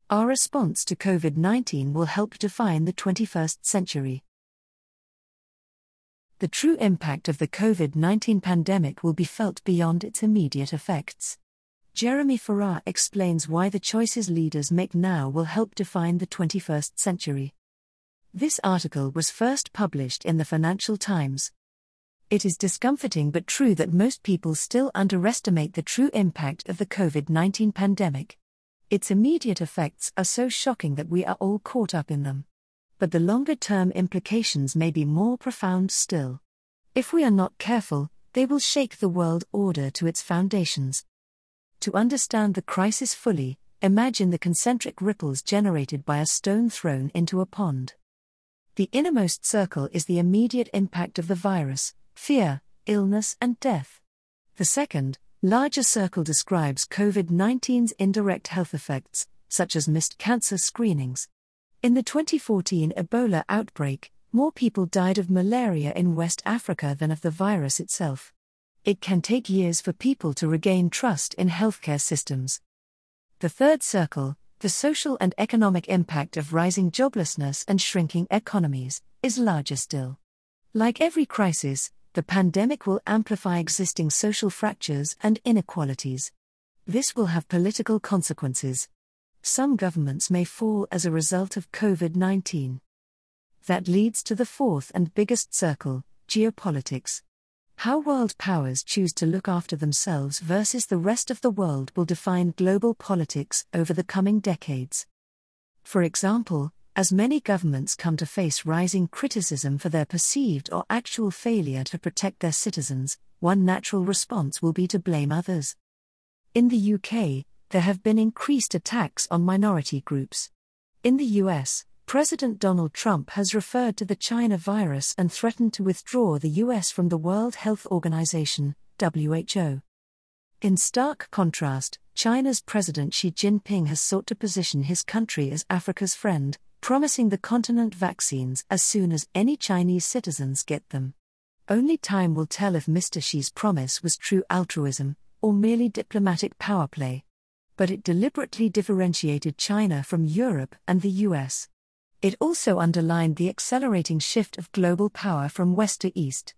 Our response to COVID-19 will help define the 21st century. The true impact of the COVID-19 pandemic will be felt beyond its immediate effects. Jeremy Farrar explains why the choices leaders make now will help define the 21st century. This article was first published in the Financial Times. It is discomforting but true that most people still underestimate the true impact of the COVID-19 pandemic. Its immediate effects are so shocking that we are all caught up in them. But the longer-term implications may be more profound still. If we are not careful, they will shake the world order to its foundations. To understand the crisis fully, imagine the concentric ripples generated by a stone thrown into a pond. The innermost circle is the immediate impact of the virus, fear, illness, and death. The second, larger circle describes COVID-19's indirect health effects, such as missed cancer screenings. In the 2014 Ebola outbreak, more people died of malaria in West Africa than of the virus itself. It can take years for people to regain trust in healthcare systems. The third circle, the social and economic impact of rising joblessness and shrinking economies, is larger still. Like every crisis, the pandemic will amplify existing social fractures and inequalities. This will have political consequences. Some governments may fall as a result of COVID-19. That leads to the fourth and biggest circle, geopolitics. How world powers choose to look after themselves versus the rest of the world will define global politics over the coming decades. For example, as many governments come to face rising criticism for their perceived or actual failure to protect their citizens, one natural response will be to blame others. In the UK, there have been increased attacks on minority groups. In the US, President Donald Trump has referred to the China virus and threatened to withdraw the US from the World Health Organization, WHO. In stark contrast, China's President Xi Jinping has sought to position his country as Africa's friend, promising the continent vaccines as soon as any Chinese citizens get them. Only time will tell if Mr. Xi's promise was true altruism, or merely diplomatic power play. But it deliberately differentiated China from Europe and the US. It also underlined the accelerating shift of global power from west to east.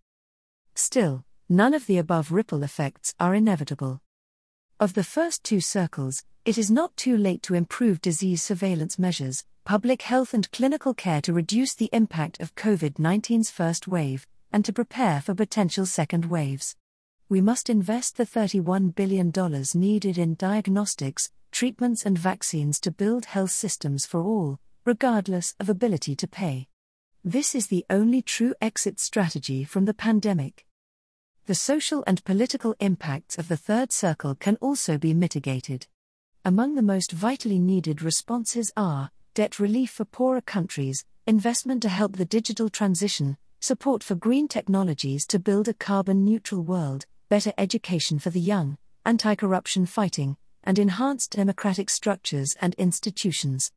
Still, none of the above ripple effects are inevitable. Of the first two circles, it is not too late to improve disease surveillance measures, public health and clinical care to reduce the impact of COVID-19's first wave, and to prepare for potential second waves. We must invest the $31 billion needed in diagnostics, treatments and vaccines to build health systems for all, regardless of ability to pay. This is the only true exit strategy from the pandemic. The social and political impacts of the third circle can also be mitigated. Among the most vitally needed responses are debt relief for poorer countries, investment to help the digital transition, support for green technologies to build a carbon-neutral world, better education for the young, anti-corruption fighting, and enhanced democratic structures and institutions.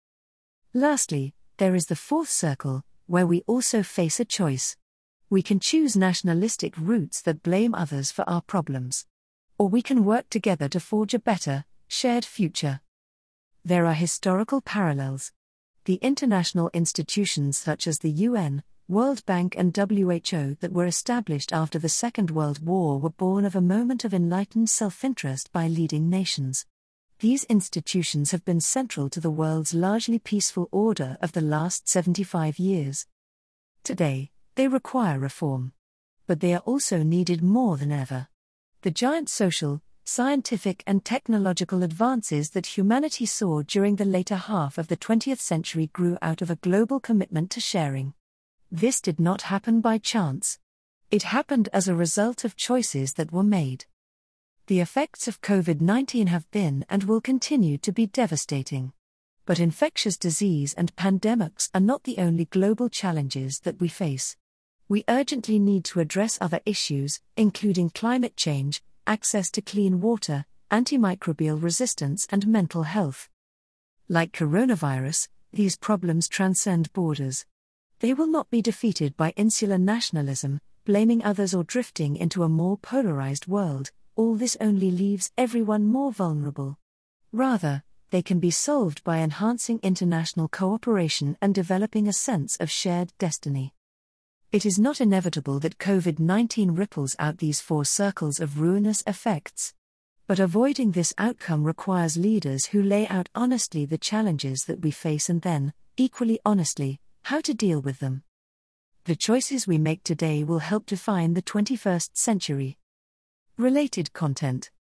Lastly, there is the fourth circle, where we also face a choice. We can choose nationalistic routes that blame others for our problems. Or we can work together to forge a better, shared future. There are historical parallels. The international institutions such as the UN, World Bank and WHO that were established after the Second World War were born of a moment of enlightened self-interest by leading nations. These institutions have been central to the world's largely peaceful order of the last 75 years. Today, they require reform. But they are also needed more than ever. The giant social, scientific and technological advances that humanity saw during the later half of the 20th century grew out of a global commitment to sharing. This did not happen by chance. It happened as a result of choices that were made. The effects of COVID-19 have been and will continue to be devastating. But infectious disease and pandemics are not the only global challenges that we face. We urgently need to address other issues, including climate change, access to clean water, antimicrobial resistance and mental health. Like coronavirus, these problems transcend borders. They will not be defeated by insular nationalism, blaming others or drifting into a more polarized world. All this only leaves everyone more vulnerable. Rather, they can be solved by enhancing international cooperation and developing a sense of shared destiny. It is not inevitable that COVID-19 ripples out these four circles of ruinous effects. But avoiding this outcome requires leaders who lay out honestly the challenges that we face and then, equally honestly, how to deal with them. The choices we make today will help define the 21st century. Related content.